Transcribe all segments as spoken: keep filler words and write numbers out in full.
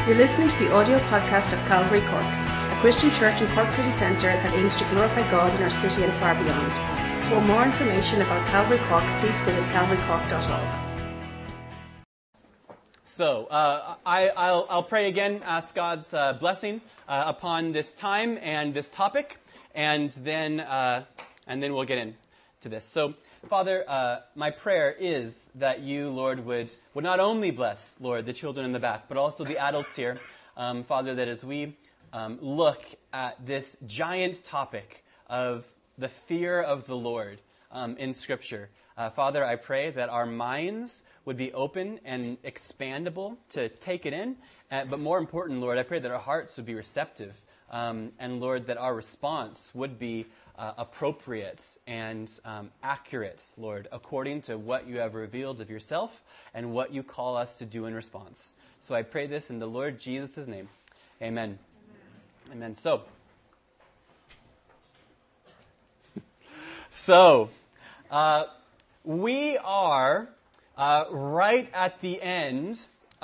You're listening to the audio podcast of Calvary Cork, a Christian church in Cork City Centre that aims to glorify God in our city and far beyond. For more information about Calvary Cork, please visit calvary cork dot org. So, uh, I, I'll, I'll pray again, ask God's uh, blessing uh, upon this time and this topic, and then uh, and then we'll get into this. So, Father, uh, my prayer is that you, Lord, would, would not only bless, Lord, the children in the back, but also the adults here. Um, Father, that as we um, look at this giant topic of the fear of the Lord um, in Scripture, uh, Father, I pray that our minds would be open and expandable to take it in. Uh, but more important, Lord, I pray that our hearts would be receptive. Um, and Lord, that our response would be uh, appropriate and um, accurate, Lord, according to what you have revealed of yourself and what you call us to do in response. So I pray this in the Lord Jesus' name. Amen. Amen. Amen. So, so uh, we are uh, right at the end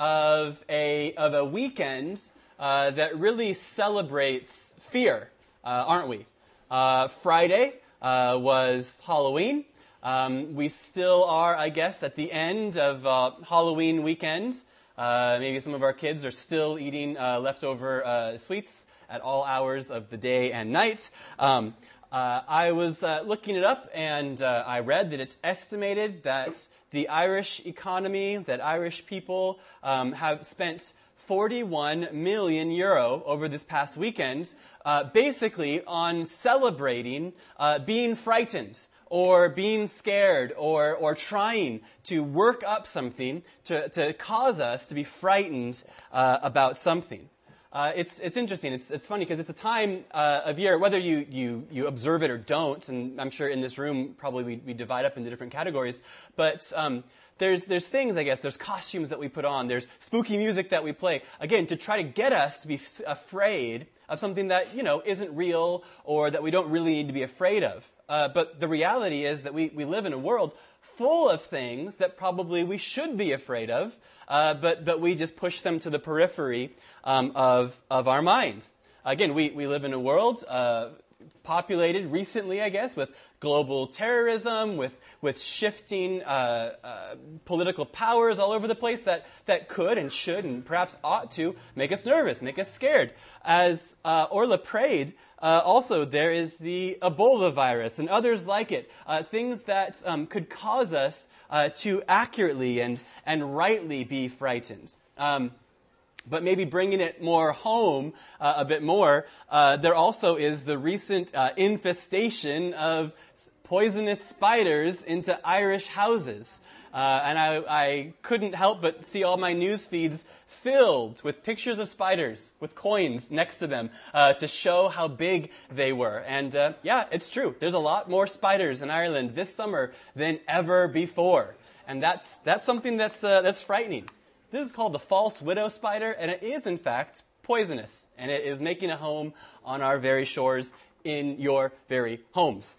of a of a weekend uh, that really celebrates fear, uh, aren't we? Uh, Friday uh, was Halloween. Um, we still are, I guess, at the end of uh, Halloween weekend. Uh, maybe some of our kids are still eating uh, leftover uh, sweets at all hours of the day and night. Um, uh, I was uh, looking it up, and uh, I read that it's estimated that the Irish economy, that Irish people um, have spent forty-one million euro over this past weekend, uh, basically on celebrating uh, being frightened or being scared or or trying to work up something to, to cause us to be frightened uh, about something. Uh, it's it's interesting. It's it's funny because it's a time uh, of year, whether you, you, you observe it or don't, and I'm sure in this room probably we, we divide up into different categories, but um, there's there's things, I guess, there's costumes that we put on, there's spooky music that we play, again, to try to get us to be f- afraid of something that, you know, isn't real or that we don't really need to be afraid of. Uh, but the reality is that we, we live in a world full of things that probably we should be afraid of, uh, but but we just push them to the periphery um, of of our minds. Again, we, we live in a world uh, populated recently, I guess, with global terrorism, with with shifting uh, uh, political powers all over the place that, that could and should and perhaps ought to make us nervous, make us scared. As uh, Orla prayed, uh, also there is the Ebola virus and others like it, uh, things that um, could cause us uh, to accurately and, and rightly be frightened. Um, But maybe bringing it more home uh, a bit more, uh, there also is the recent uh, infestation of poisonous spiders into Irish houses. Uh, and I, I couldn't help but see all my news feeds filled with pictures of spiders with coins next to them uh, to show how big they were. And uh, yeah, it's true. There's a lot more spiders in Ireland this summer than ever before. And that's that's something that's uh, that's frightening. This is called the false widow spider, and it is, in fact, poisonous. And it is making a home on our very shores in your very homes.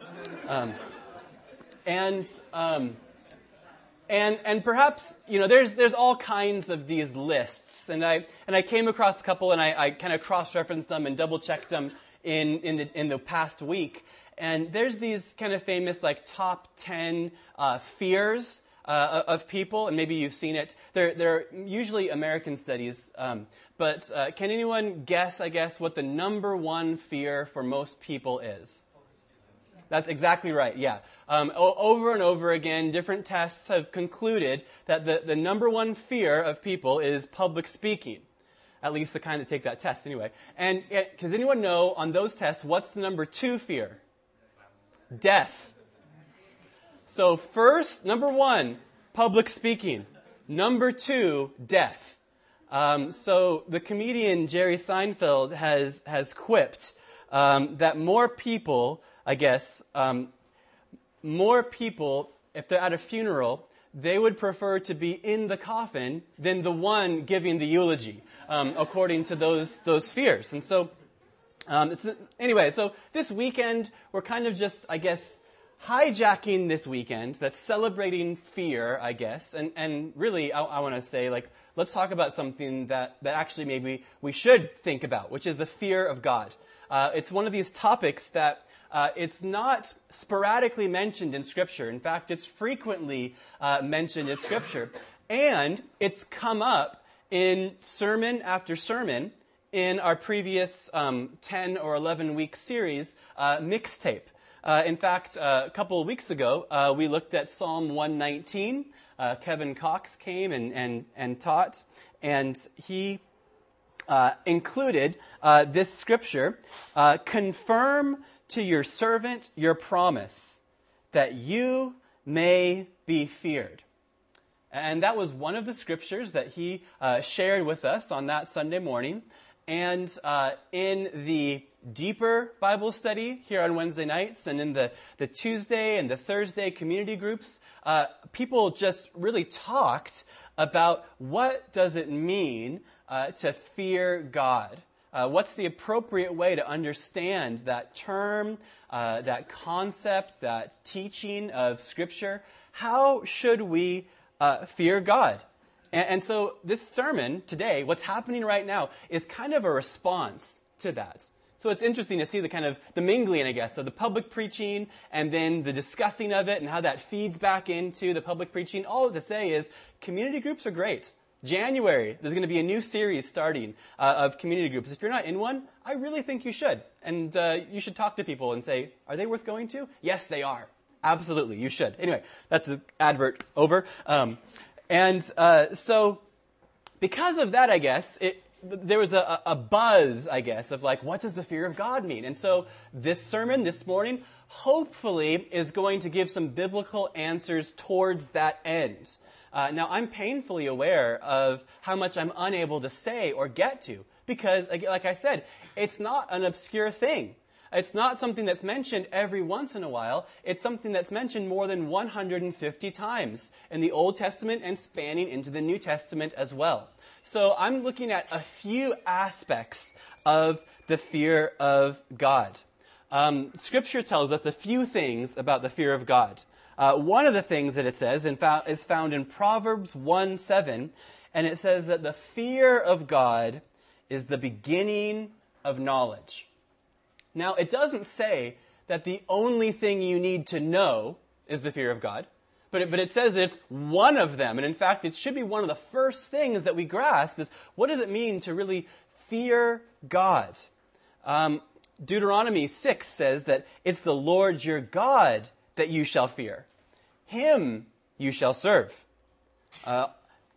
Um, and um, and and perhaps, you know, there's there's all kinds of these lists. And I and I came across a couple, and I, I kind of cross-referenced them and double-checked them in, in, the, in the past week. And there's these kind of famous, like, top ten uh, fears Uh, of people, and maybe you've seen it. They're, they're usually American studies, um, but uh, can anyone guess, I guess, what the number one fear for most people is? That's exactly right, yeah. Um, o- over and over again, different tests have concluded that the, the number one fear of people is public speaking. At least the kind that take that test, anyway. And it, does anyone know, on those tests, what's the number two fear? Death. So first, number one, public speaking. Number two, death. Um, so the comedian Jerry Seinfeld has has quipped um, that more people, I guess, um, more people, if they're at a funeral, they would prefer to be in the coffin than the one giving the eulogy, um, according to those those fears. And so, um, it's, anyway, so this weekend we're kind of just, I guess, hijacking this weekend that's celebrating fear, I guess, and, and really, I, I want to say, like, let's talk about something that, that actually maybe we should think about, which is the fear of God. Uh, it's one of these topics that uh, it's not sporadically mentioned in Scripture. In fact, it's frequently uh, mentioned in Scripture. And it's come up in sermon after sermon in our previous um, ten or eleven week series, uh, Mixtape. Uh, in fact, uh, a couple of weeks ago, uh, we looked at Psalm one nineteen. Uh, Kevin Cox came and, and, and taught, and he uh, included uh, this scripture, uh, confirm to your servant your promise, that you may be feared. And that was one of the scriptures that he uh, shared with us on that Sunday morning. And uh, in the deeper Bible study here on Wednesday nights and in the, the Tuesday and the Thursday community groups, uh, people just really talked about what does it mean uh, to fear God. Uh, what's the appropriate way to understand that term, uh, that concept, that teaching of Scripture? How should we uh, fear God? And, and so this sermon today, what's happening right now, is kind of a response to that. So it's interesting to see the kind of the mingling, I guess, of the public preaching and then the discussing of it and how that feeds back into the public preaching. All to say is community groups are great. January, there's going to be a new series starting uh, of community groups. If you're not in one, I really think you should. And uh, you should talk to people and say, are they worth going to? Yes, they are. Absolutely, you should. Anyway, that's the advert over. Um, and uh, so because of that, I guess, it, there was a, a buzz, I guess, of like, what does the fear of God mean? And so this sermon this morning, hopefully, is going to give some biblical answers towards that end. Uh, now, I'm painfully aware of how much I'm unable to say or get to because, like I said, it's not an obscure thing. It's not something that's mentioned every once in a while. It's something that's mentioned more than one hundred fifty times in the Old Testament and spanning into the New Testament as well. So I'm looking at a few aspects of the fear of God. Um, Scripture tells us a few things about the fear of God. Uh, one of the things that it says in fa- is found in Proverbs one seven, and it says that the fear of God is the beginning of knowledge. Now, it doesn't say that the only thing you need to know is the fear of God, but it, but it says that it's one of them. And in fact, it should be one of the first things that we grasp is what does it mean to really fear God? Um, Deuteronomy six says that it's the Lord your God that you shall fear. Him you shall serve. Uh,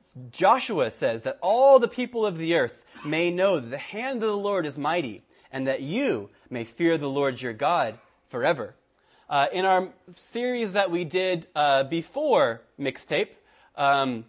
Joshua says that all the people of the earth may know that the hand of the Lord is mighty, and that you may fear the Lord your God forever. Uh, in our series that we did uh, before Mixtape, um,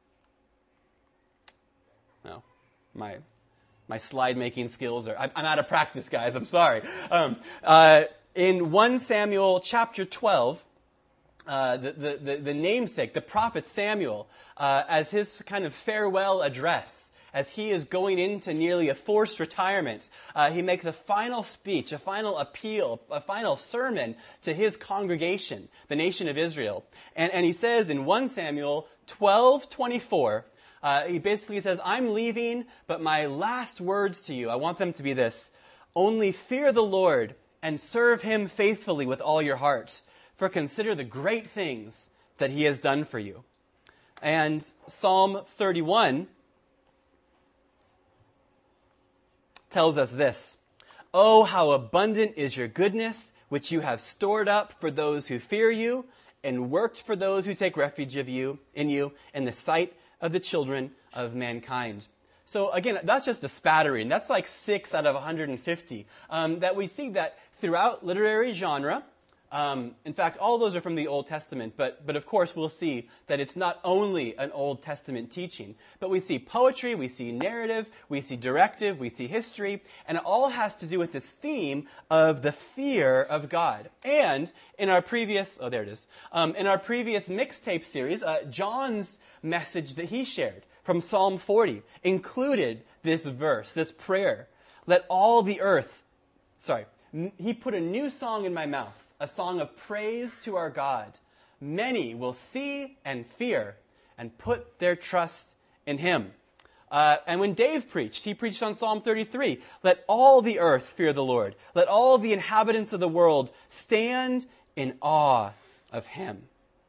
no, my my slide making skills are, I'm, I'm out of practice, guys. I'm sorry. Um, uh, in First Samuel chapter twelve, uh, the, the, the, the namesake, the prophet Samuel, uh, as his kind of farewell address, as he is going into nearly a forced retirement, uh, he makes a final speech, a final appeal, a final sermon to his congregation, the nation of Israel. And, and he says in First Samuel twelve twenty-four, uh, he basically says, I'm leaving, but my last words to you, I want them to be this: only fear the Lord and serve him faithfully with all your heart, for consider the great things that he has done for you. And Psalm thirty-one tells us this: oh, how abundant is your goodness, which you have stored up for those who fear you, and worked for those who take refuge of you in you in the sight of the children of mankind. So again, that's just a spattering. That's like six out of one hundred fifty. Um, that we see that throughout literary genre. Um, in fact, all those are from the Old Testament, but, but of course we'll see that it's not only an Old Testament teaching, but we see poetry, we see narrative, we see directive, we see history, and it all has to do with this theme of the fear of God. And in our previous, oh there it is, um, in our previous Mixtape series, uh, John's message that he shared from Psalm forty included this verse, this prayer: let all the earth, sorry, m- he put a new song in my mouth, a song of praise to our God. Many will see and fear and put their trust in him. Uh, and when Dave preached, he preached on Psalm thirty-three. Let all the earth fear the Lord. Let all the inhabitants of the world stand in awe of him.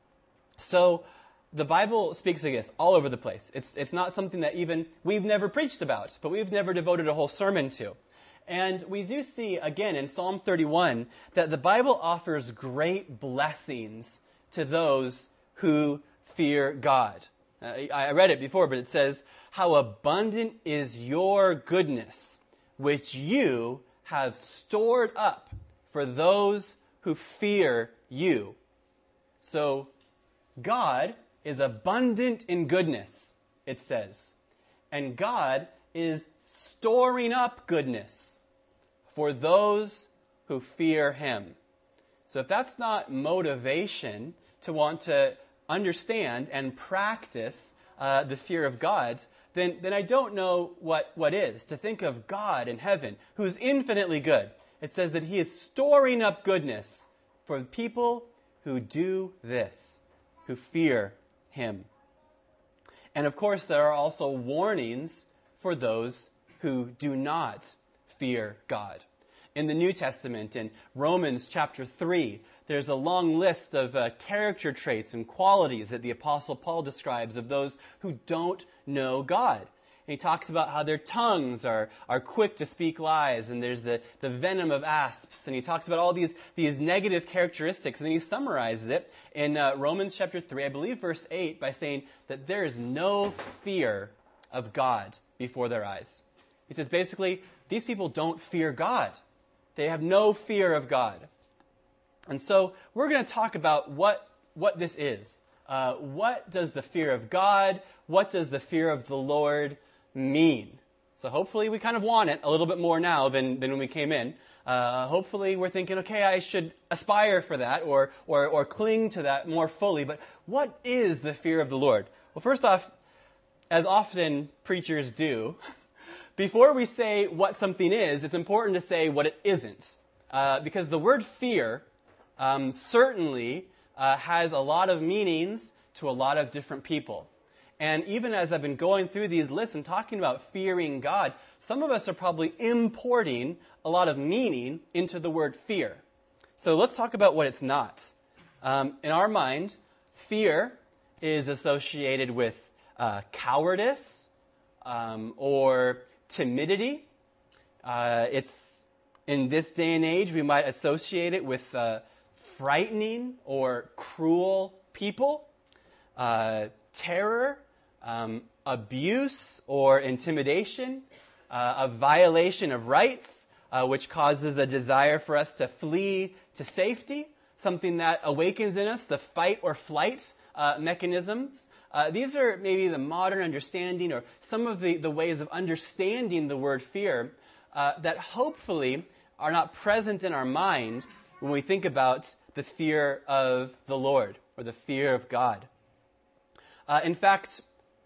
So the Bible speaks of this all over the place. It's, it's not something that even we've never preached about, but we've never devoted a whole sermon to. And we do see, again, in Psalm thirty-one, that the Bible offers great blessings to those who fear God. Uh, I read it before, but it says, how abundant is your goodness, which you have stored up for those who fear you. So, God is abundant in goodness, it says. And God is storing up goodness for those who fear him. So if that's not motivation to want to understand and practice uh, the fear of God, then, then I don't know what, what is. To think of God in heaven, who's infinitely good. It says that he is storing up goodness for people who do this, who fear him. And of course, there are also warnings for those who do not fear God. In the New Testament, in Romans chapter three, there's a long list of uh, character traits and qualities that the Apostle Paul describes of those who don't know God. And he talks about how their tongues are, are quick to speak lies, and there's the, the venom of asps. And he talks about all these, these negative characteristics, and then he summarizes it in uh, Romans chapter three, I believe verse eight, by saying that there is no fear of God before their eyes. He says basically, these people don't fear God. They have no fear of God. And so we're going to talk about what, what this is. Uh, what does the fear of God, what does the fear of the Lord mean? So hopefully we kind of want it a little bit more now than, than when we came in. Uh, hopefully we're thinking, okay, I should aspire for that or, or, or cling to that more fully. But what is the fear of the Lord? Well, first off, as often preachers do, before we say what something is, it's important to say what it isn't. Uh, because the word fear um, certainly uh, has a lot of meanings to a lot of different people. And even as I've been going through these lists and talking about fearing God, some of us are probably importing a lot of meaning into the word fear. So let's talk about what it's not. Um, in our mind, fear is associated with uh, cowardice um, or timidity. Uh, it's in this day and age, we might associate it with uh, frightening or cruel people, uh, terror, um, abuse or intimidation, uh, a violation of rights, uh, which causes a desire for us to flee to safety, something that awakens in us the fight or flight uh, mechanisms. Uh, these are maybe the modern understanding or some of the, the ways of understanding the word fear uh, that hopefully are not present in our mind when we think about the fear of the Lord or the fear of God. Uh, in fact,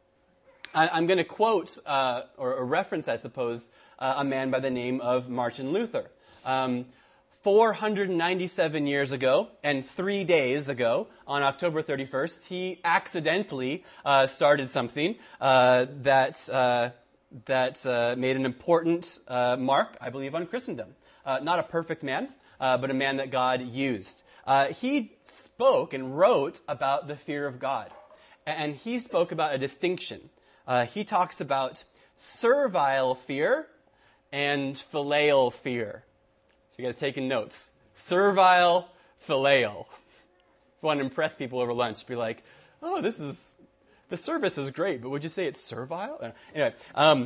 I, I'm going to quote uh, or, or reference, I suppose, uh, a man by the name of Martin Luther. Um, four hundred ninety-seven years ago and three days ago, on October thirty-first, he accidentally uh, started something uh, that uh, that uh, made an important uh, mark, I believe, on Christendom. Uh, not a perfect man, uh, but a man that God used. Uh, he spoke and wrote about the fear of God. And he spoke about a distinction. Uh, he talks about servile fear and filial fear. So you guys taking notes. Servile, filial. If you want to impress people over lunch, be like, oh, this is, the service is great, but would you say it's servile? Uh, anyway, um,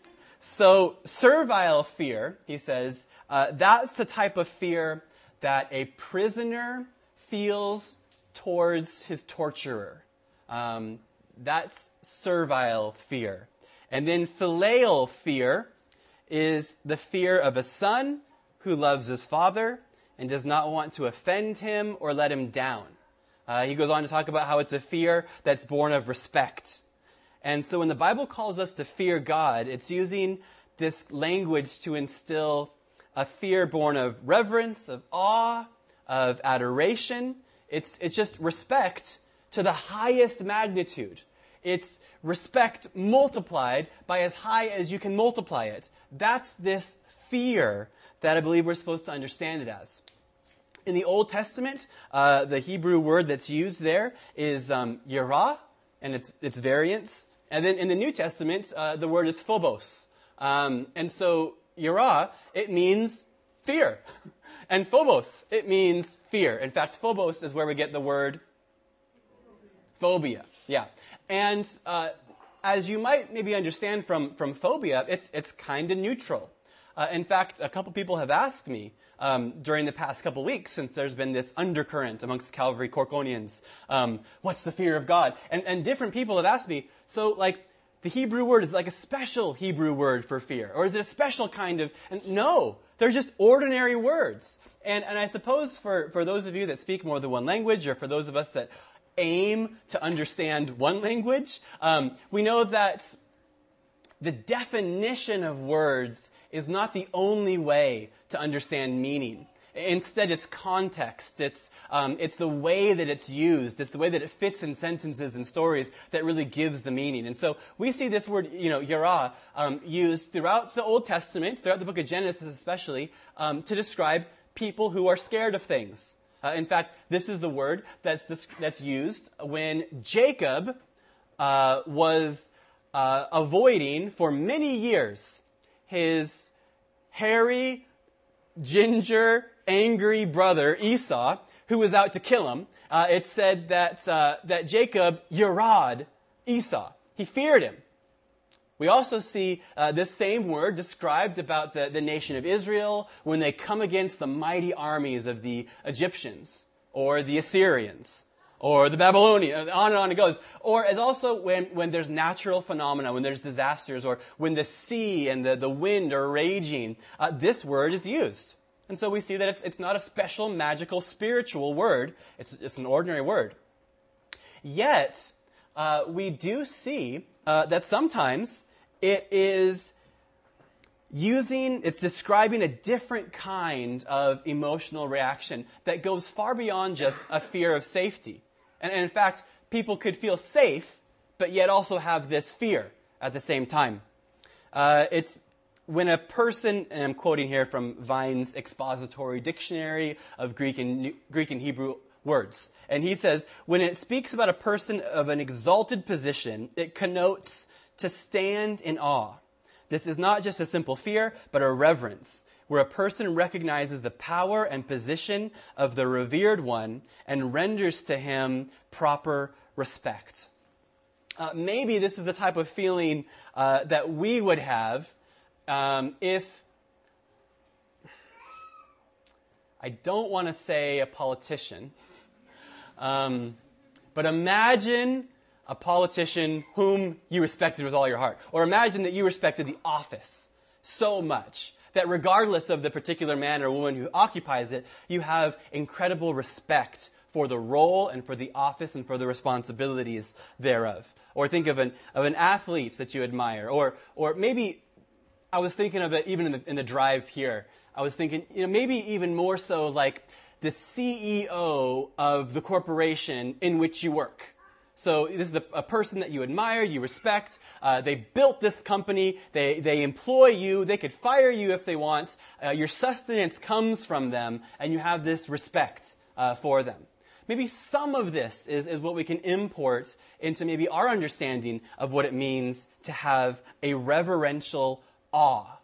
so servile fear, he says, uh, that's the type of fear that a prisoner feels towards his torturer. Um, that's servile fear. And then filial fear is the fear of a son who loves his father and does not want to offend him or let him down. Uh, he goes on to talk about how it's a fear that's born of respect. And so when the Bible calls us to fear God, it's using this language to instill a fear born of reverence, of awe, of adoration. It's, it's just respect to the highest magnitude. It's respect multiplied by as high as you can multiply it. That's this fear that I believe we're supposed to understand it as. In the Old Testament, uh, the Hebrew word that's used there is um, yirah, and its its variants. And then in the New Testament, uh, the word is phobos. Um, and so yirah, it means fear. And phobos, it means fear. In fact, phobos is where we get the word phobia. Yeah. And uh, as you might maybe understand from, from phobia, it's it's kind of neutral. Uh, in fact, a couple people have asked me um, during the past couple weeks, since there's been this undercurrent amongst Calvary Corkonians, um, what's the fear of God? And, and different people have asked me, so like the Hebrew word is like a special Hebrew word for fear, or is it a special kind of? And no, they're just ordinary words. And and I suppose for, for those of you that speak more than one language, or for those of us that aim to understand one language, um, we know that the definition of words is not the only way to understand meaning. Instead, it's context. It's um, it's the way that it's used. It's the way that it fits in sentences and stories that really gives the meaning. And so we see this word, you know, yirah, um, used throughout the Old Testament, throughout the book of Genesis especially, um, to describe people who are scared of things. Uh, in fact, this is the word that's that's used when Jacob uh, was uh, avoiding for many years his hairy, ginger, angry brother Esau, who was out to kill him. Uh, it said that uh, that Jacob yirad Esau. He feared him. We also see uh, this same word described about the, the nation of Israel when they come against the mighty armies of the Egyptians or the Assyrians or the Babylonians, on and on it goes. Or as also when, when there's natural phenomena, when there's disasters, or when the sea and the, the wind are raging, uh, this word is used. And so we see that it's, it's not a special, magical, spiritual word. It's, it's an ordinary word. Yet, uh, we do see uh, that sometimes it is using, it's describing a different kind of emotional reaction that goes far beyond just a fear of safety. And, and in fact, people could feel safe, but yet also have this fear at the same time. Uh, it's when a person, and I'm quoting here from Vine's Expository Dictionary of Greek and, Greek and Hebrew words. And he says, when it speaks about a person of an exalted position, it connotes to stand in awe. This is not just a simple fear, but a reverence, where a person recognizes the power and position of the revered one and renders to him proper respect. Uh, maybe this is the type of feeling uh, that we would have um, if, I don't want to say a politician, um, but imagine a politician whom you respected with all your heart. Or imagine that you respected the office so much that regardless of the particular man or woman who occupies it, you have incredible respect for the role and for the office and for the responsibilities thereof. Or think of an of an athlete that you admire. Or or maybe I was thinking of it even in the in the drive here. I was thinking, you know, maybe even more so like the C E O of the corporation in which you work. So this is a, a person that you admire, you respect. Uh, they built this company. They they employ you. They could fire you if they want. Uh, your sustenance comes from them, and you have this respect uh, for them. Maybe some of this is, is what we can import into maybe our understanding of what it means to have a reverential awe.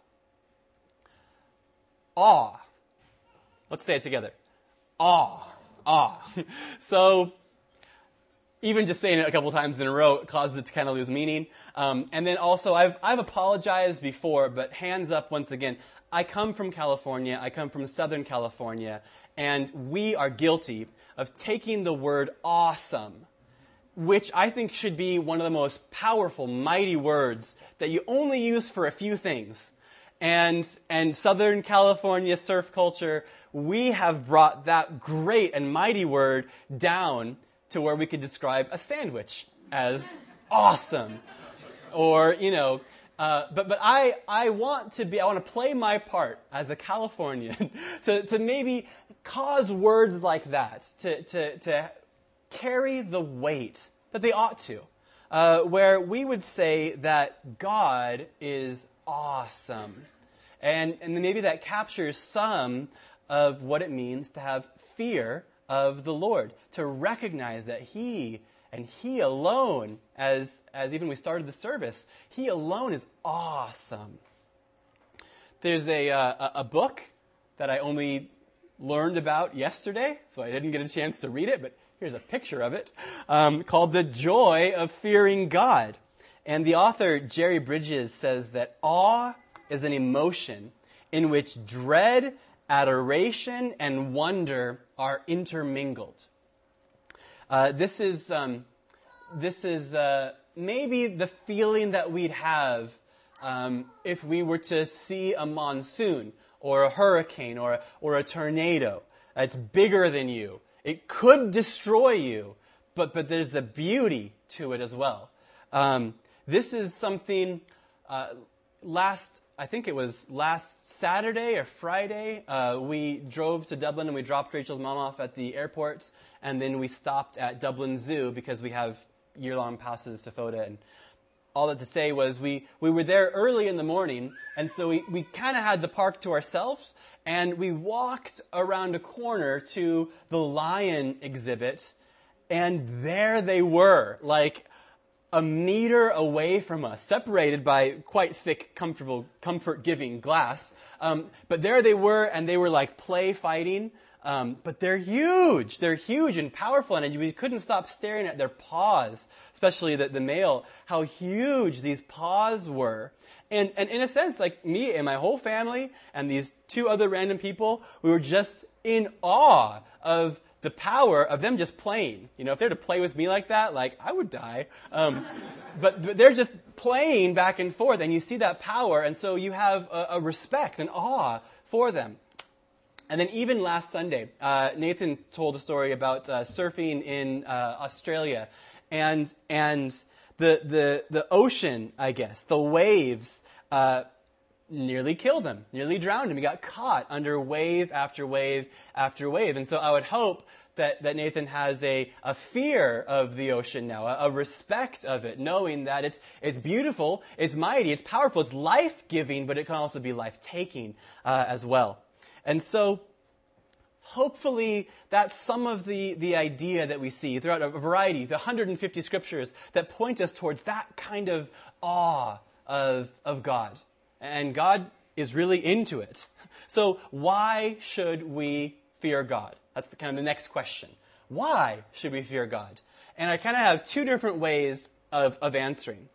Awe. Let's say it together. Awe. Awe. So even just saying it a couple times in a row causes it to kind of lose meaning. Um, and then also, I've I've apologized before, but hands up once again. I come from California. I come from Southern California. And we are guilty of taking the word awesome, which I think should be one of the most powerful, mighty words that you only use for a few things. And, and Southern California surf culture, we have brought that great and mighty word down to where we could describe a sandwich as awesome. Or, you know, uh, but but I, I want to be, I want to play my part as a Californian to, to maybe cause words like that to, to, to carry the weight that they ought to. uh, where we would say that God is awesome. And, and maybe that captures some of what it means to have fear of the Lord, to recognize that He and He alone, as, as even we started the service, He alone is awesome. There's a, uh, a book that I only learned about yesterday, so I didn't get a chance to read it, but here's a picture of it, um, called The Joy of Fearing God. And the author, Jerry Bridges, says that awe is an emotion in which dread, adoration, and wonder are intermingled. Uh, this is um, this is uh, maybe the feeling that we'd have um, if we were to see a monsoon or a hurricane or or a tornado. It's bigger than you. It could destroy you, but but there's the beauty to it as well. Um, this is something uh, last. I think it was last Saturday or Friday, uh, we drove to Dublin and we dropped Rachel's mom off at the airport, and then we stopped at Dublin Zoo because we have year-long passes to FOTA. And all that to say was we, we were there early in the morning, and so we, we kind of had the park to ourselves, and we walked around a corner to the lion exhibit, and there they were, like a meter away from us, separated by quite thick, comfortable, comfort-giving glass. Um, but there they were, and they were like play fighting. Um, but they're huge. They're huge and powerful, and we couldn't stop staring at their paws, especially the, the male, how huge these paws were. And, and in a sense, like me and my whole family and these two other random people, we were just in awe of the power of them just playing. You know, if they were to play with me like that, like, I would die. Um, but, but they're just playing back and forth, and you see that power, and so you have a, a respect and awe for them. And then even last Sunday, uh, Nathan told a story about uh, surfing in uh, Australia, and and the the the ocean, I guess, the waves uh, nearly killed him, nearly drowned him. He got caught under wave after wave after wave. And so I would hope that, that Nathan has a, a fear of the ocean now, a, a respect of it, knowing that it's it's beautiful, it's mighty, it's powerful, it's life-giving, but it can also be life-taking uh, as well. And so hopefully that's some of the, the idea that we see throughout a variety, the one hundred fifty scriptures that point us towards that kind of awe of, of God. And God is really into it. So why should we fear God? That's the kind of the next question. Why should we fear God? And I kind of have two different ways of, of answering.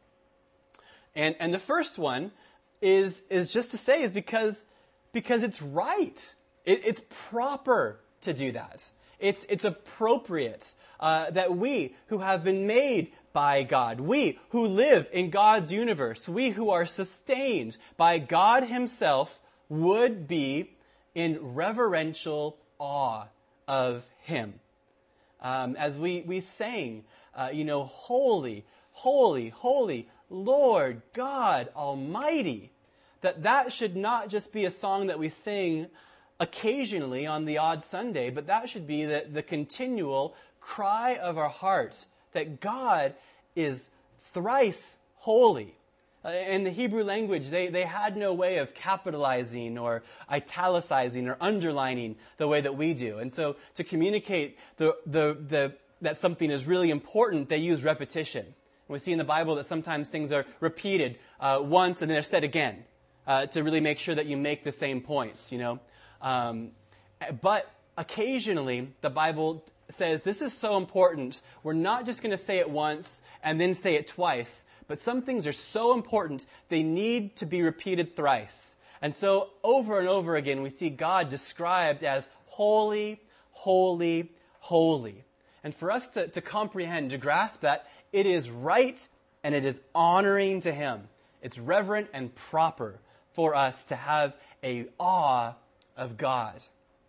And and the first one is is just to say is because because it's right. It, it's proper to do that. It's it's appropriate uh, that we who have been made by God, we who live in God's universe, we who are sustained by God Himself, would be in reverential awe of Him. Um, as we, we sang, uh, you know, holy, holy, holy, Lord God Almighty, that that should not just be a song that we sing occasionally on the odd Sunday, but that should be the, the continual cry of our hearts that God is thrice holy. Uh, in the Hebrew language, they, they had no way of capitalizing or italicizing or underlining the way that we do. And so to communicate the, the, the, that something is really important, they use repetition. And we see in the Bible that sometimes things are repeated uh, once and then they're said again uh, to really make sure that you make the same points, you know. Um, but occasionally, the Bible says this is so important, we're not just going to say it once and then say it twice, but some things are so important, they need to be repeated thrice. And so over and over again, we see God described as holy, holy, holy. And for us to, to comprehend, to grasp that, it is right and it is honoring to Him. It's reverent and proper for us to have a awe of God.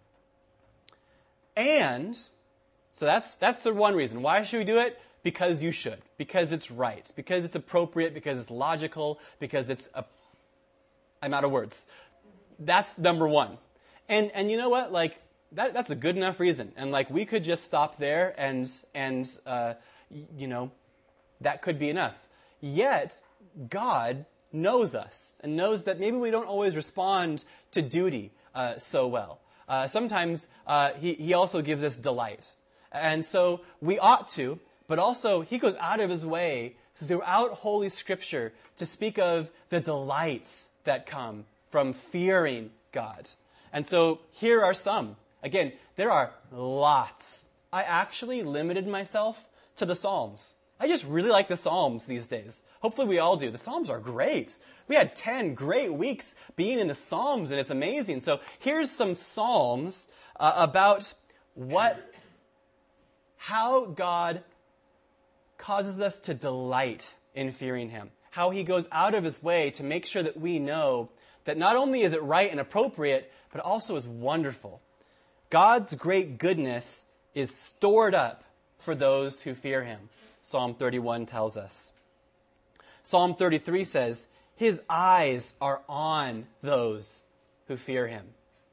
And so that's that's the one reason. Why should we do it? Because you should. Because it's right. Because it's appropriate. Because it's logical. Because it's a... I'm out of words. That's number one. And and you know what? Like, that that's a good enough reason. And like, we could just stop there and, and uh, you know, that could be enough. Yet, God knows us and knows that maybe we don't always respond to duty uh, so well. Uh, sometimes uh, he, he also gives us delight. And so we ought to, but also he goes out of his way throughout Holy Scripture to speak of the delights that come from fearing God. And so here are some. Again, there are lots. I actually limited myself to the Psalms. I just really like the Psalms these days. Hopefully we all do. The Psalms are great. We had ten great weeks being in the Psalms, and it's amazing. So here's some Psalms uh, about what, how God causes us to delight in fearing him. How he goes out of his way to make sure that we know that not only is it right and appropriate, but also is wonderful. God's great goodness is stored up for those who fear him. Psalm thirty-one tells us. Psalm thirty-three says, his eyes are on those who fear him.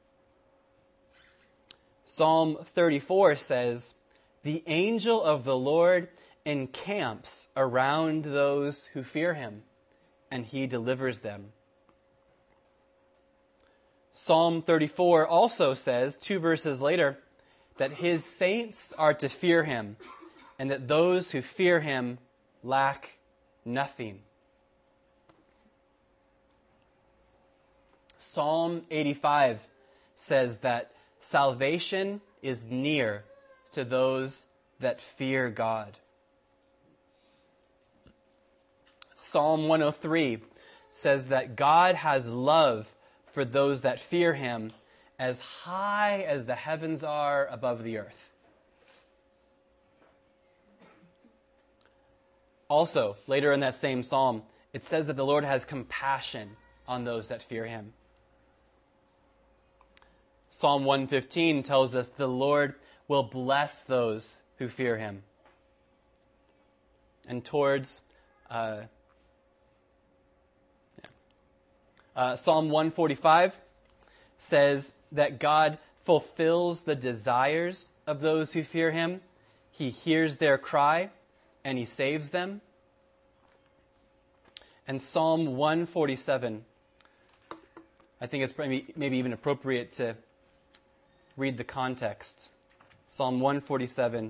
Psalm thirty-four says, the angel of the Lord encamps around those who fear him, and he delivers them. Psalm thirty-four also says, two verses later, that his saints are to fear him, and that those who fear him lack nothing. Psalm eighty-five says that salvation is near to those that fear God. Psalm one oh three says that God has love for those that fear him as high as the heavens are above the earth. Also, later in that same psalm, it says that the Lord has compassion on those that fear him. Psalm one fifteen tells us the Lord will bless those who fear him. And towards uh, yeah. uh, Psalm one forty-five says that God fulfills the desires of those who fear him. He hears their cry and he saves them. And Psalm one forty-seven, I think it's maybe, maybe even appropriate to read the context. Psalm one forty-seven.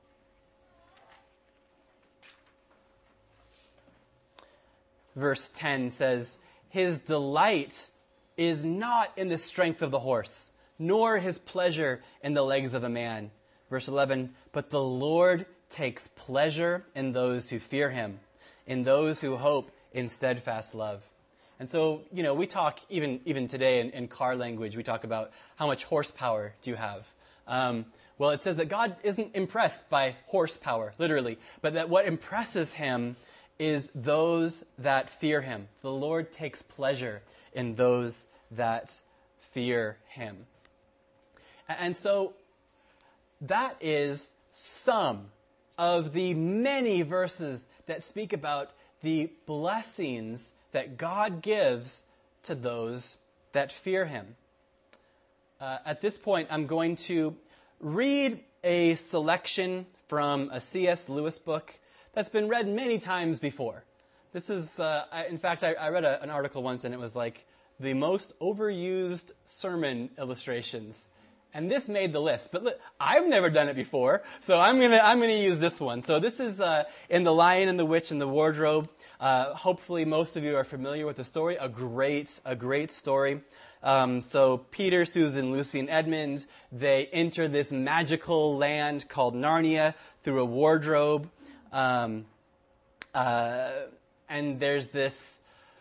Verse ten says, his delight is not in the strength of the horse, nor his pleasure in the legs of a man. Verse eleven, but the Lord takes pleasure in those who fear him, in those who hope in steadfast love. And so, you know, we talk even even today in, in car language, we talk about how much horsepower do you have. Um, well, it says that God isn't impressed by horsepower, literally, but that what impresses him is those that fear him. The Lord takes pleasure in those that fear him. And so that is some of the many verses that speak about the blessings that God gives to those that fear him. Uh, at this point, I'm going to read a selection from a C S Lewis book that's been read many times before. This is, uh, I, in fact, I, I read a, an article once and it was like the most overused sermon illustrations. And this made the list, but look, I've never done it before, so I'm gonna I'm gonna use this one. So this is uh, in The Lion and the Witch and the Wardrobe. Uh, hopefully, most of you are familiar with the story. A great a great story. Um, so Peter, Susan, Lucy, and Edmund, they enter this magical land called Narnia through a wardrobe, um, uh, and there's this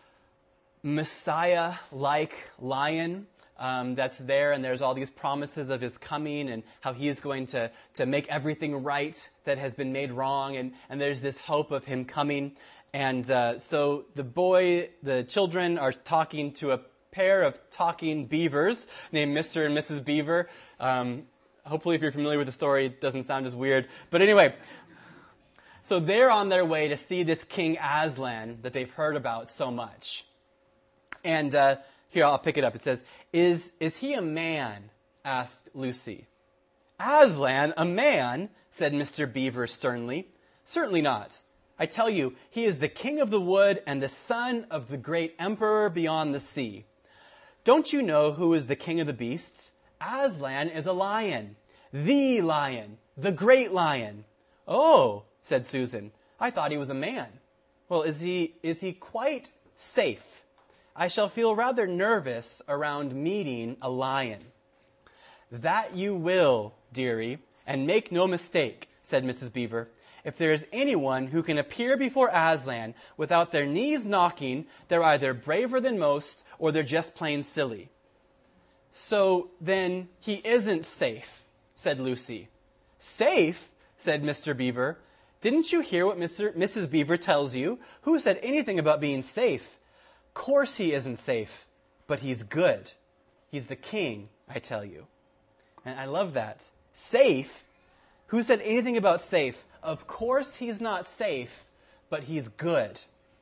Messiah-like lion. Um, that's there, and there's all these promises of his coming and how he's going to, to make everything right that has been made wrong, and, and there's this hope of him coming. And uh, so the boy, the children are talking to a pair of talking beavers named Mister and Missus Beaver. Um, hopefully if you're familiar with the story, it doesn't sound as weird. But anyway, so they're on their way to see this King Aslan that they've heard about so much. And uh, here, I'll pick it up. It says, Is is he a man? Asked Lucy. Aslan, a man? Said Mister Beaver sternly. Certainly not. I tell you, he is the king of the wood and the son of the great emperor beyond the sea. Don't you know who is the king of the beasts? Aslan is a lion, the lion, the great lion. Oh, said Susan, I thought he was a man. Well, is he, is he quite safe? I shall feel rather nervous around meeting a lion. That you will, dearie, and make no mistake, said Missus Beaver. If there is anyone who can appear before Aslan without their knees knocking, they're either braver than most or they're just plain silly. So then he isn't safe, said Lucy. Safe? Said Mister Beaver. Didn't you hear what Mister Missus Beaver tells you? Who said anything about being safe? Course he isn't safe, but he's good. He's the king, I tell you. And I love that. Safe? Who said anything about safe? Of course he's not safe, but he's good.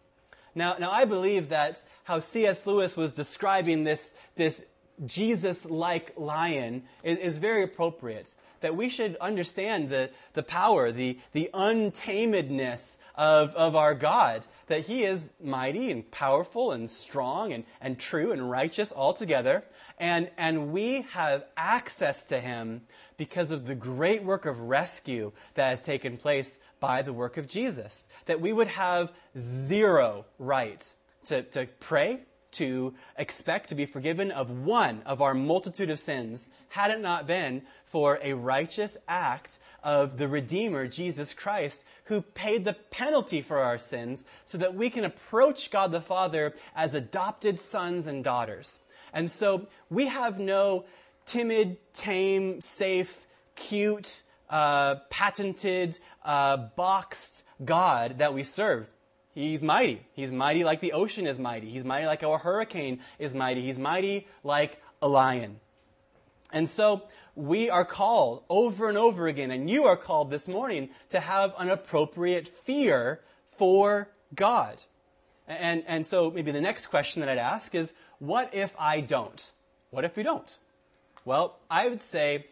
Now, now I believe that how C S Lewis was describing this, this Jesus-like lion is, is very appropriate. That we should understand the, the power, the, the untamedness of, of our God. That he is mighty and powerful and strong and, and true and righteous altogether. And, and we have access to him because of the great work of rescue that has taken place by the work of Jesus. That we would have zero right to, to pray, to expect to be forgiven of one of our multitude of sins, had it not been for a righteous act of the Redeemer, Jesus Christ, who paid the penalty for our sins so that we can approach God the Father as adopted sons and daughters. And so we have no timid, tame, safe, cute, uh, patented, uh, boxed God that we serve. He's mighty. He's mighty like the ocean is mighty. He's mighty like a hurricane is mighty. He's mighty like a lion. And so we are called over and over again, and you are called this morning to have an appropriate fear for God. And, and so maybe the next question that I'd ask is, what if I don't? What if we don't? Well, I would say,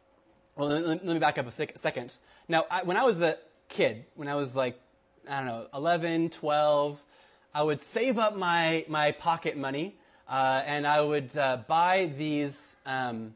well, let, let me back up a sec- second. Now, I, when I was a kid, when I was like, I don't know, eleven, twelve, I would save up my, my pocket money, uh, and I would uh, buy these um,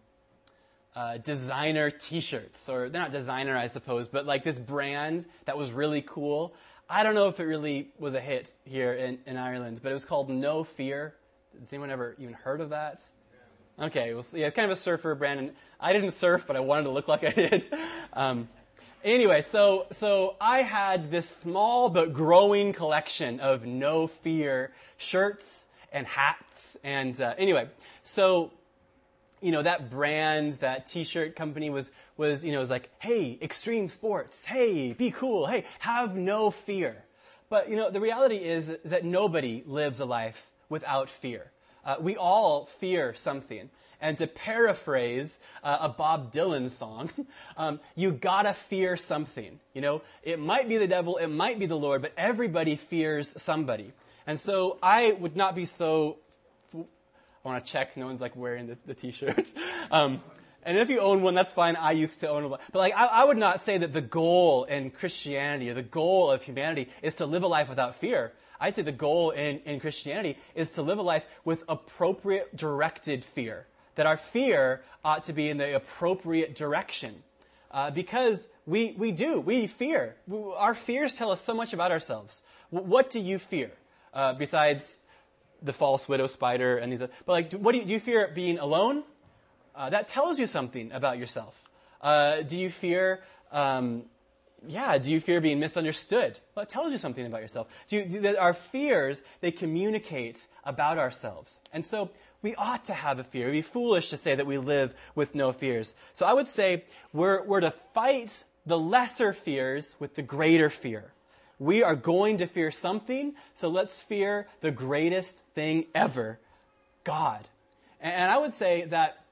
uh, designer t-shirts, or they're not designer, I suppose, but like this brand that was really cool. I don't know if it really was a hit here in, in Ireland, but it was called No Fear. Has anyone ever even heard of that? Okay, well, yeah, it's kind of a surfer brand, and I didn't surf, but I wanted to look like I did. Um, Anyway, so so I had this small but growing collection of No Fear shirts and hats. And uh, anyway, so, you know, that brand, that t-shirt company was, was, you know, was like, hey, extreme sports. Hey, be cool. Hey, have no fear. But, you know, the reality is that, that nobody lives a life without fear. Uh, we all fear something. And to paraphrase uh, a Bob Dylan song, um, you gotta fear something. You know, it might be the devil, it might be the Lord, but everybody fears somebody. And so I would not be so. I want to check. No one's like wearing the, the t-shirt. Um, and if you own one, that's fine. I used to own one, but like I, I would not say that the goal in Christianity or the goal of humanity is to live a life without fear. I'd say the goal in, in Christianity is to live a life with appropriate directed fear. That our fear ought to be in the appropriate direction. Uh, because we we do, we fear. We, our fears tell us so much about ourselves. W- what do you fear? Uh, besides the false widow spider and these other, but like, do, what do you, do you fear being alone? Uh, that tells you something about yourself. Uh, do you fear, um, yeah, do you fear being misunderstood? Well, it tells you something about yourself. Do you, do, our fears, they communicate about ourselves. And so, we ought to have a fear. It would be foolish to say that we live with no fears. So I would say we're, we're to fight the lesser fears with the greater fear. We are going to fear something, so let's fear the greatest thing ever, God. And, and I would say that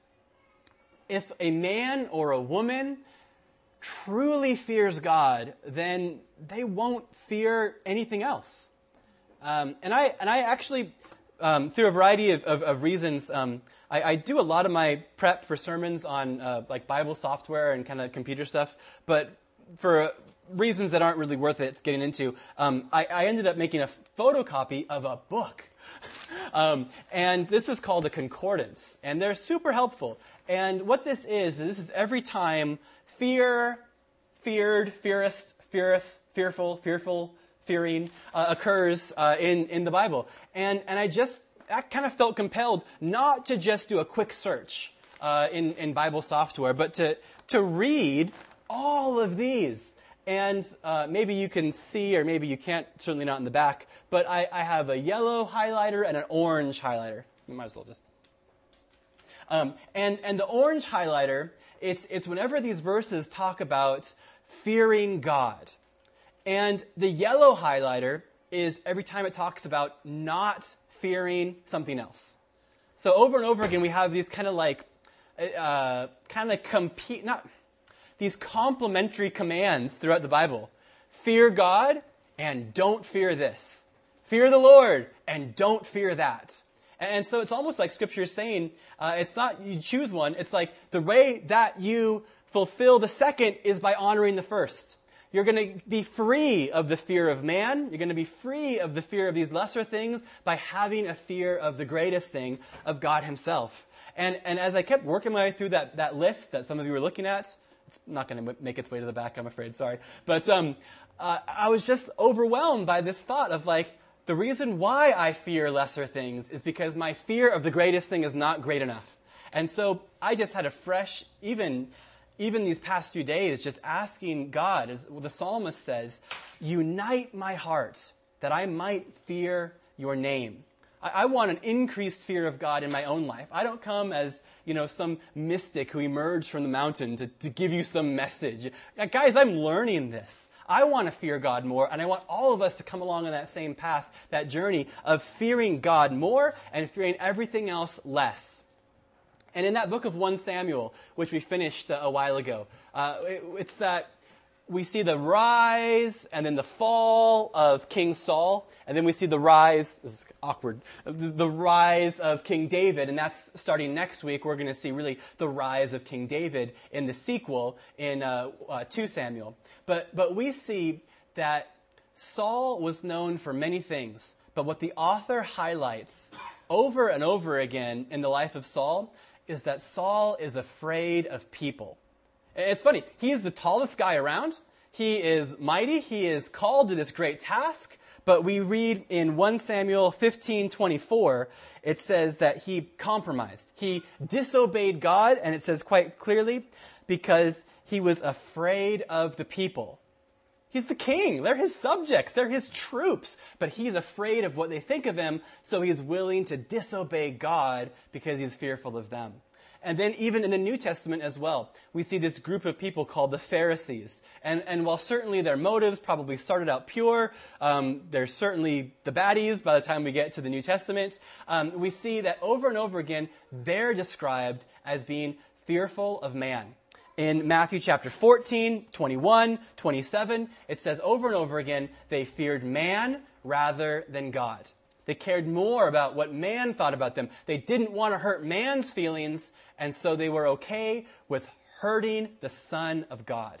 if a man or a woman truly fears God, then they won't fear anything else. Um, and I and I actually... Um, through a variety of, of, of reasons, um, I, I do a lot of my prep for sermons on uh, like Bible software and kind of computer stuff. But for reasons that aren't really worth it getting into, um, I, I ended up making a photocopy of a book. um, and this is called a concordance. And they're super helpful. And what this is, this is every time fear, feared, fearest, feareth, fearful, fearful, fearing uh, occurs uh, in, in the Bible. And, and I just I kind of felt compelled not to just do a quick search uh, in, in Bible software, but to, to read all of these. And uh, maybe you can see, or maybe you can't, certainly not in the back, but I, I have a yellow highlighter and an orange highlighter. You might as well just... Um, and, and the orange highlighter, it's, it's whenever these verses talk about fearing God. And the yellow highlighter is every time it talks about not fearing something else. So over and over again, we have these kind of like, uh, kind of compete, not... these complementary commands throughout the Bible. Fear God and don't fear this. Fear the Lord and don't fear that. And so it's almost like Scripture is saying, uh, it's not you choose one. It's like the way that you fulfill the second is by honoring the first. You're going to be free of the fear of man. You're going to be free of the fear of these lesser things by having a fear of the greatest thing, of God himself. And, and as I kept working my way through that, that list that some of you were looking at, it's not going to make its way to the back, I'm afraid. Sorry. But um, uh, I was just overwhelmed by this thought of like, the reason why I fear lesser things is because my fear of the greatest thing is not great enough. And so I just had a fresh, even, even these past few days, just asking God, as the psalmist says, unite my heart that I might fear your name. I want an increased fear of God in my own life. I don't come as, you know, some mystic who emerged from the mountain to, to give you some message. Guys, I'm learning this. I want to fear God more, and I want all of us to come along on that same path, that journey of fearing God more and fearing everything else less. And in that book of First Samuel, which we finished uh, a while ago, uh, it, it's that we see the rise and then the fall of King Saul, and then we see the rise, this is awkward, the rise of King David, and that's starting next week. We're going to see really the rise of King David in the sequel in uh, uh, Second Samuel. But, but we see that Saul was known for many things, but what the author highlights over and over again in the life of Saul is that Saul is afraid of people. It's funny, he's the tallest guy around, he is mighty, he is called to this great task, but we read in First Samuel fifteen twenty-four, it says that he compromised. He disobeyed God, and it says quite clearly, because he was afraid of the people. He's the king, they're his subjects, they're his troops, but he's afraid of what they think of him, so he's willing to disobey God because he's fearful of them. And then even in the New Testament as well, we see this group of people called the Pharisees. And, and while certainly their motives probably started out pure, um, they're certainly the baddies by the time we get to the New Testament, um, we see that over and over again, they're described as being fearful of man. In Matthew chapter fourteen, twenty-one, twenty-seven, it says over and over again, they feared man rather than God. They cared more about what man thought about them. They didn't want to hurt man's feelings, and so they were okay with hurting the Son of God.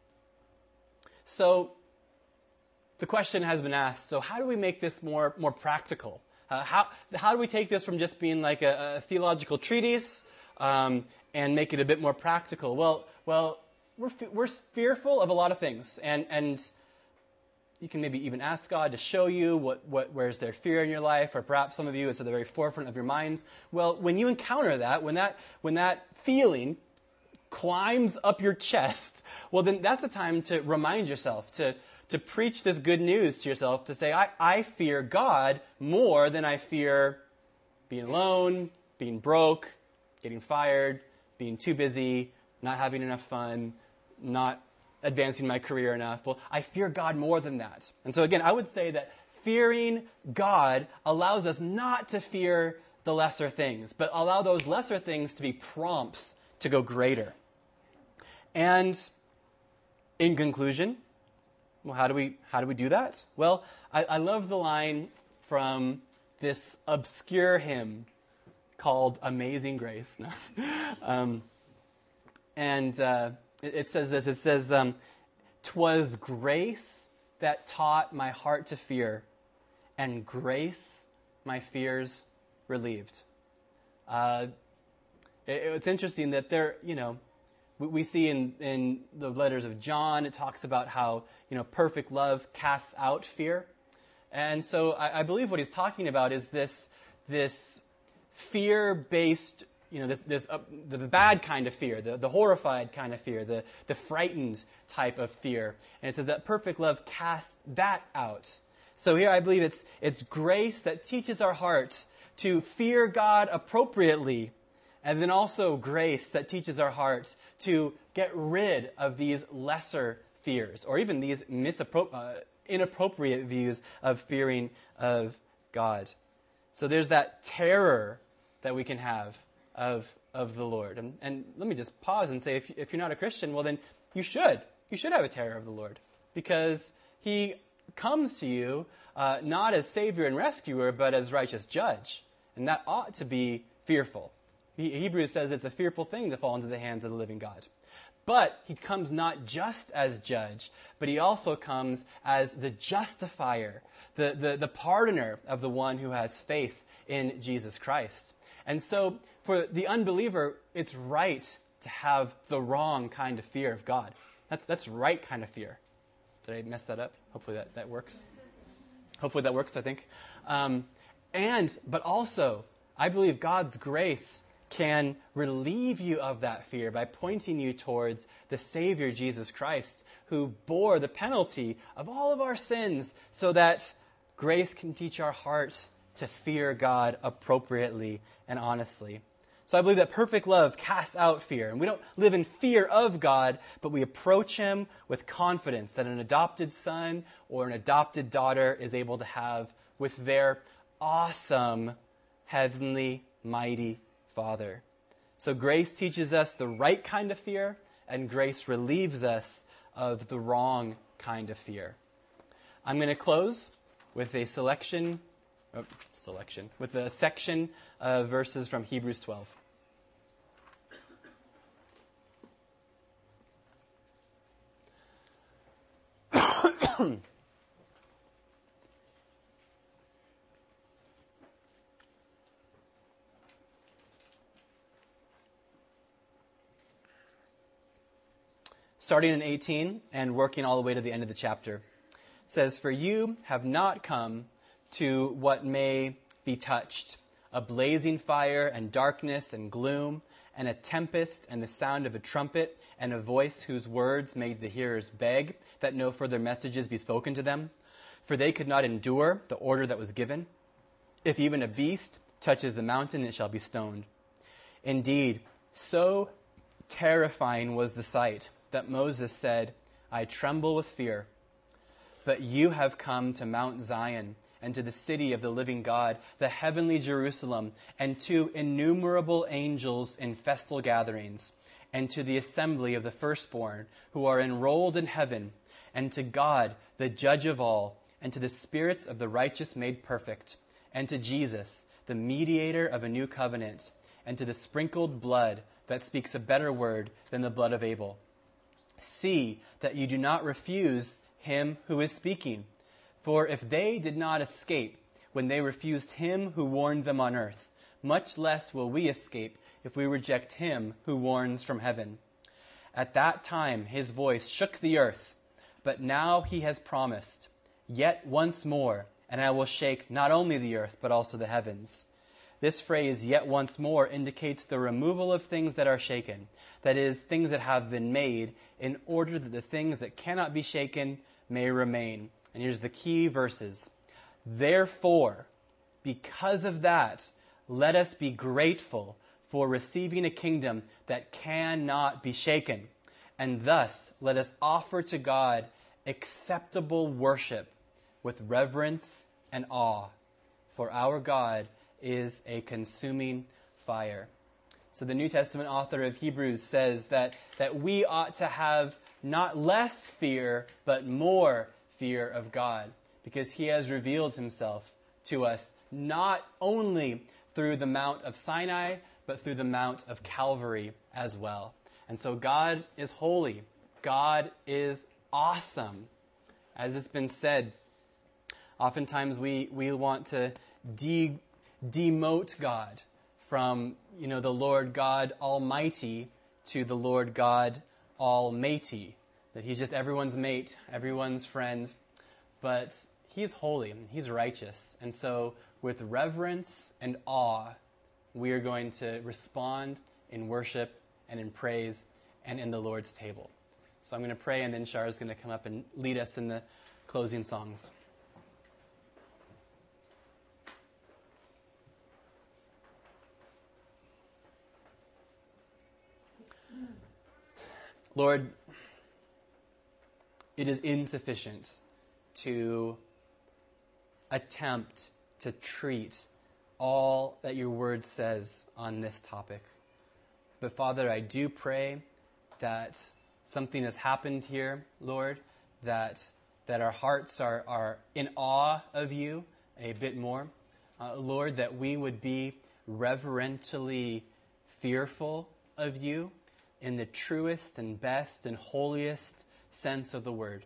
So the question has been asked, so how do we make this more, more practical? Uh, how, how do we take this from just being like a, a theological treatise um, and make it a bit more practical? Well, well, we're, we're fearful of a lot of things, and and you can maybe even ask God to show you what, what where's there fear in your life, or perhaps some of you it's at the very forefront of your mind. Well, when you encounter that, when that when that feeling climbs up your chest, well, then that's a time to remind yourself, to to preach this good news to yourself, to say, I, I fear God more than I fear being alone, being broke, getting fired, being too busy, not having enough fun, not advancing my career enough. Well, I fear God more than that. And so again, I would say that fearing God allows us not to fear the lesser things, but allow those lesser things to be prompts to go greater. And in conclusion, well, how do we how do we do that? Well, I, I love the line from this obscure hymn called Amazing Grace. um, and uh, it, it says this, it says, um, 'Twas grace that taught my heart to fear, and grace my fears relieved. Uh, it, it's interesting that there, you know, we, we see in, in the letters of John, it talks about how, you know, perfect love casts out fear. And so I, I believe what he's talking about is this, this fear-based, you know, this, this uh, the bad kind of fear, the, the horrified kind of fear, the, the frightened type of fear. And it says that perfect love casts that out. So here I believe it's it's grace that teaches our heart to fear God appropriately, and then also grace that teaches our heart to get rid of these lesser fears, or even these misappro- uh, inappropriate views of fearing of God. So there's that terror that we can have of of the Lord. And, and let me just pause and say, if, if you're not a Christian, well then you should. You should have a terror of the Lord, because he comes to you uh, not as Savior and Rescuer, but as righteous Judge. And that ought to be fearful. He, Hebrews says it's a fearful thing to fall into the hands of the living God. But he comes not just as Judge, but he also comes as the justifier, the, the, the pardoner of the one who has faith in Jesus Christ. And so for the unbeliever, it's right to have the wrong kind of fear of God. That's, that's right kind of fear. Did I mess that up? Hopefully that, that works. Hopefully that works, I think. Um, and, but also, I believe God's grace can relieve you of that fear by pointing you towards the Savior, Jesus Christ, who bore the penalty of all of our sins so that grace can teach our heart to fear God appropriately and honestly. So I believe that perfect love casts out fear. And we don't live in fear of God, but we approach him with confidence that an adopted son or an adopted daughter is able to have with their awesome, heavenly, mighty Father. So grace teaches us the right kind of fear, and grace relieves us of the wrong kind of fear. I'm going to close with a selection, oh, selection, with a section of verses from Hebrews twelve. Starting in eighteen and working all the way to the end of the chapter. It says, "For you have not come to what may be touched, a blazing fire and darkness and gloom, and a tempest and the sound of a trumpet, and a voice whose words made the hearers beg that no further messages be spoken to them. For they could not endure the order that was given. If even a beast touches the mountain, it shall be stoned. Indeed, so terrifying was the sight that Moses said, 'I tremble with fear.' But you have come to Mount Zion, and to the city of the living God, the heavenly Jerusalem, and to innumerable angels in festal gatherings, and to the assembly of the firstborn who are enrolled in heaven, and to God, the judge of all, and to the spirits of the righteous made perfect, and to Jesus, the mediator of a new covenant, and to the sprinkled blood that speaks a better word than the blood of Abel. See that you do not refuse him who is speaking. For if they did not escape when they refused him who warned them on earth, much less will we escape if we reject him who warns from heaven. At that time his voice shook the earth, but now he has promised, 'Yet once more, and I will shake not only the earth, but also the heavens.'" This phrase, "yet once more," indicates the removal of things that are shaken, that is, things that have been made, in order that the things that cannot be shaken may remain. And here's the key verses. "Therefore, because of that, let us be grateful for receiving a kingdom that cannot be shaken. And thus, let us offer to God acceptable worship with reverence and awe. For our God is a consuming fire." So the New Testament author of Hebrews says that, that we ought to have not less fear, but more fear of God, because he has revealed himself to us not only through the Mount of Sinai, but through the Mount of Calvary as well. And so God is holy. God is awesome. As it's been said, oftentimes we, we want to de, demote God from, you know, the Lord God Almighty to the Lord God Almatey. That he's just everyone's mate, everyone's friend. But he's holy, he's righteous. And so with reverence and awe, we are going to respond in worship and in praise and in the Lord's table. So I'm going to pray, and then Shar is going to come up and lead us in the closing songs. Lord, it is insufficient to attempt to treat all that your word says on this topic. But Father, I do pray that something has happened here, Lord, that that our hearts are, are in awe of you a bit more. Uh, Lord, that we would be reverentially fearful of you in the truest and best and holiest sense of the word.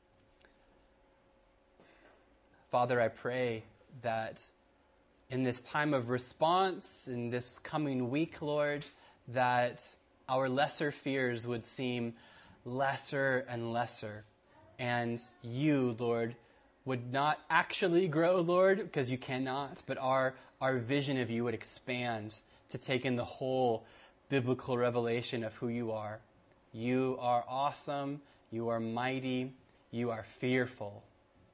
Father, I pray that in this time of response, in this coming week, Lord, that our lesser fears would seem lesser and lesser. And you, Lord, would not actually grow, Lord, because you cannot, but our, our vision of you would expand to take in the whole biblical revelation of who you are. You are awesome. You are mighty. You are fearful.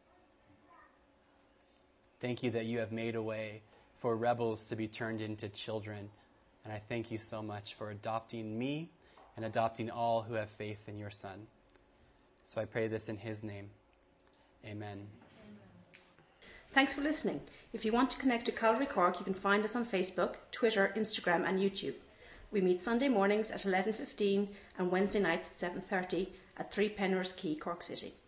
Thank you that you have made a way for rebels to be turned into children. And I thank you so much for adopting me and adopting all who have faith in your Son. So I pray this in his name. Amen. Thanks for listening. If you want to connect to Calvary Cork, you can find us on Facebook, Twitter, Instagram and YouTube. We meet Sunday mornings at eleven fifteen and Wednesday nights at seven thirty at three Penrose Quay, Cork City.